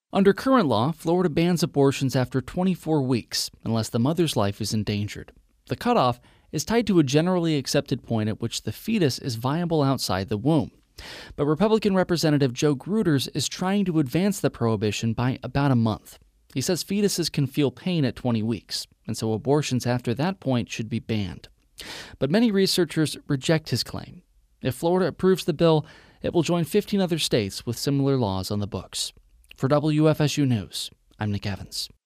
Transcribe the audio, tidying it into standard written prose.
Under current law, Florida bans abortions after 24 weeks unless the mother's life is endangered. The cutoff is tied to a generally accepted point at which the fetus is viable outside the womb. But Republican Representative Joe Gruters is trying to advance the prohibition by about a month. He says fetuses can feel pain at 20 weeks, and so abortions after that point should be banned. But many researchers reject his claim. If Florida approves the bill, it will join 15 other states with similar laws on the books. For WFSU News, I'm Nick Evans.